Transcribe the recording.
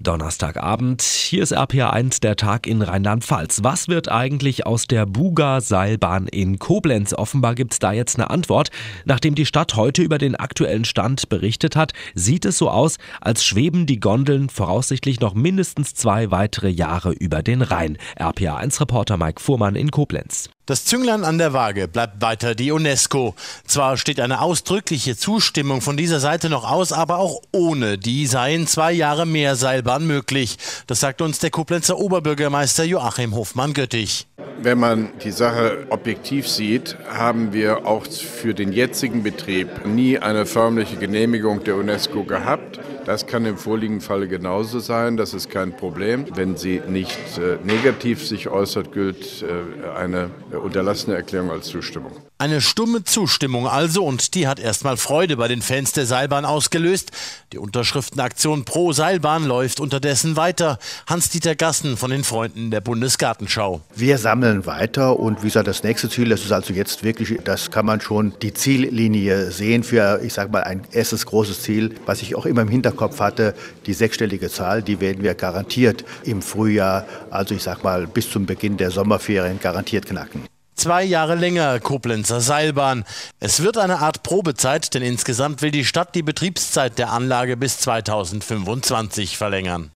Donnerstagabend, hier ist RPA1, der Tag in Rheinland-Pfalz. Was wird eigentlich aus der Buga-Seilbahn in Koblenz? Offenbar gibt es da jetzt eine Antwort. Nachdem die Stadt heute über den aktuellen Stand berichtet hat, sieht es so aus, als schweben die Gondeln voraussichtlich noch mindestens 2 weitere Jahre über den Rhein. RPA1-Reporter Mike Fuhrmann in Koblenz. Das Zünglein an der Waage bleibt weiter die UNESCO. Zwar steht eine ausdrückliche Zustimmung von dieser Seite noch aus, aber auch ohne die seien 2 Jahre mehr Seilbahn möglich. Das sagt uns der Koblenzer Oberbürgermeister Joachim Hofmann-Göttich. Wenn man die Sache objektiv sieht, haben wir auch für den jetzigen Betrieb nie eine förmliche Genehmigung der UNESCO gehabt. Das kann im vorliegenden Falle genauso sein, das ist kein Problem. Wenn sie nicht negativ sich äußert, gilt eine unterlassene Erklärung als Zustimmung. Eine stumme Zustimmung also, und die hat erstmal Freude bei den Fans der Seilbahn ausgelöst. Die Unterschriftenaktion pro Seilbahn läuft unterdessen weiter. Hans-Dieter Gassen von den Freunden der Bundesgartenschau. Wir sammeln weiter und wie gesagt, das nächste Ziel, das ist also jetzt wirklich, das kann man schon die Ziellinie sehen für, ich sage mal, ein erstes großes Ziel, was ich auch immer im Hinterkopf hatte, die 6-stellige Zahl, die werden wir garantiert im Frühjahr, also ich sage mal bis zum Beginn der Sommerferien garantiert knacken. 2 Jahre länger Koblenzer Seilbahn. Es wird eine Art Probezeit, denn insgesamt will die Stadt die Betriebszeit der Anlage bis 2025 verlängern.